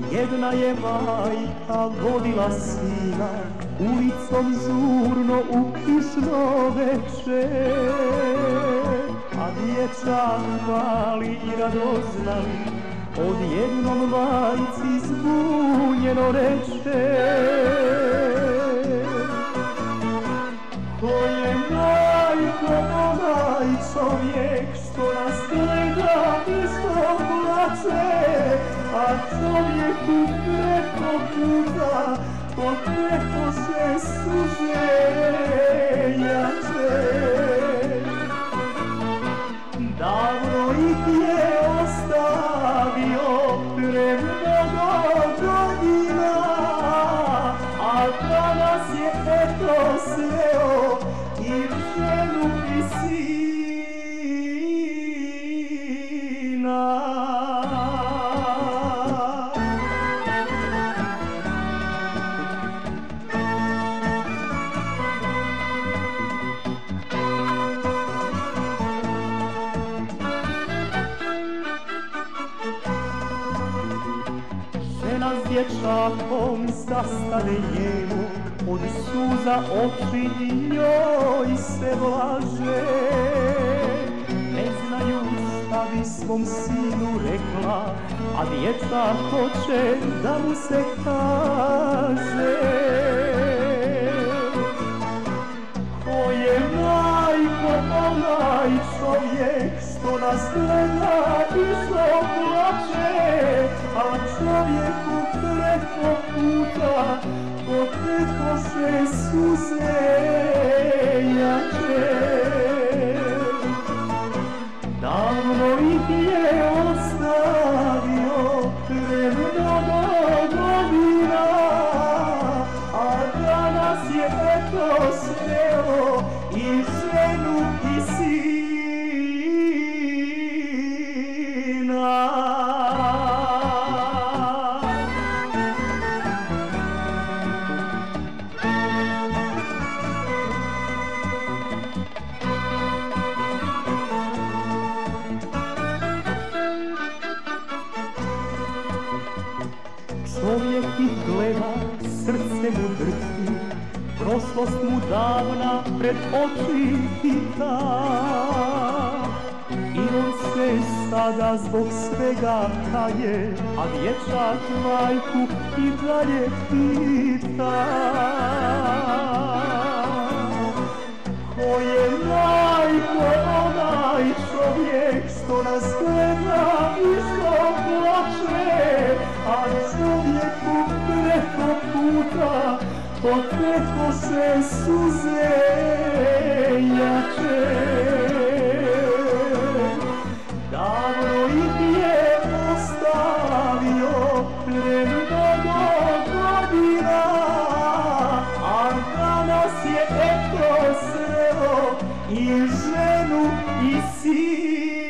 Jedna je majka vodila sina ulicom žurno u kišno veče, a dječak mali i radoznali odjednom majci zbunjeno reče: ko je majko onaj čovjek što nas gleda i što plače, a čovjeku preko puta pokreko se suze jače. Davno ih je ostavio premnogo godina, a danas je eto sveo i ženu i sina. Žena s dječakom zastade njemu, od suza oči njoj se vlaže. Ne znaju šta bi svom sinu rekla, a dječak hoće da mu se kaže. Ko je majko onaj čovjek što nas gleda i što plače, a čovjeku preko puta pokreko se suze jače. Davno ih je ostavio premnogo godina, a danas je eto sveo i ženu i sina. Čovjek ih gleda, srce mu drhti, prošlost mu davna pred oči hita. I on se sada zbog svega kaje, a dječak majku i dalje pita. Ko je majko onaj čovjek što nas gleda i što plače, a čovjeku preko puta pokreko se suze jače. Davno ih je ostavio premnogo godina, a danas je eto sveo i ženu i sina.